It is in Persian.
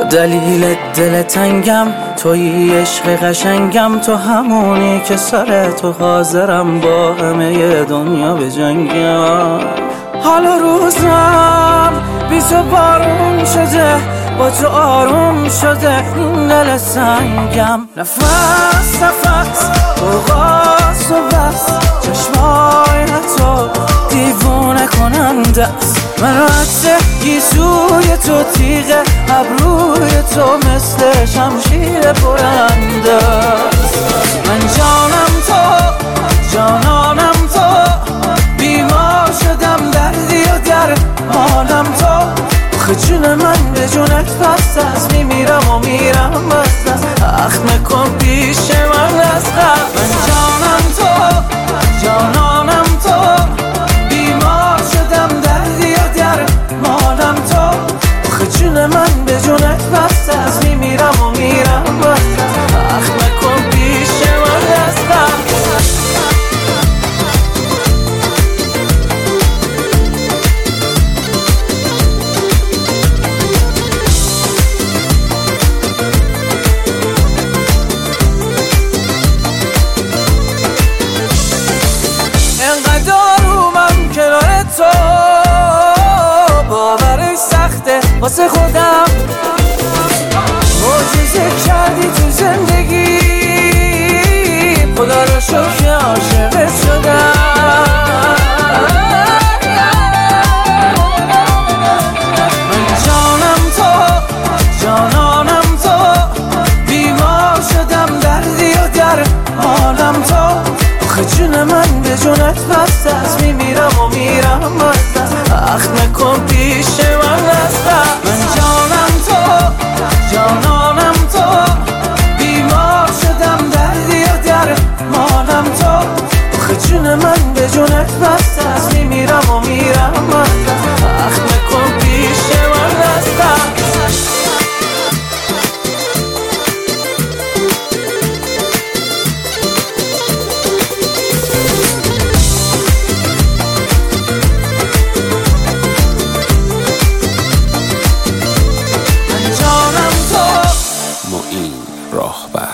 دلیل دل تنگم تویی، عشق قشنگم تو، همونی که سر تو حاضرم با همه دنیا به جنگم. حالا روزم بی تو بارون شده، با تو آروم شده این دل سنگم. نفس نفس آغاز و بس، چشمای تو دیوونه کننده است. من رد گیسوی تو، تیغ ابروی تو مثل شمشیر برنده است. من جانم تو، جانانم تو، بیمار شدم دردی و در مالم تو. آخه جون من به جونت بست است، میمیرم و میرم بست است. اخم نکن پیش من از قبل. من جانم تو، جانانم تو، بیمار شدم دردی و در مالم تو. آخه جون من به جونت بست است، میمیرم و میرم بست است. اخم نکن پیش من از قبل. واسه خودم معجزه کردی تو زندگی، خدا رو شکر عاشقت شدم. من جانم تو، جانانم تو، بیمار شدم دردی و در حالم تو. آخه جون من به جونت بست است، میمیرم و میرم بست است. اخم نکن پیش من است. من جانم تو، جانانم تو، بیمار شدم دردی و در مالم تو. آخه جون من به جونت بست است، میمیرم و میرم بست است. اخم نکن پیش من است. راهبر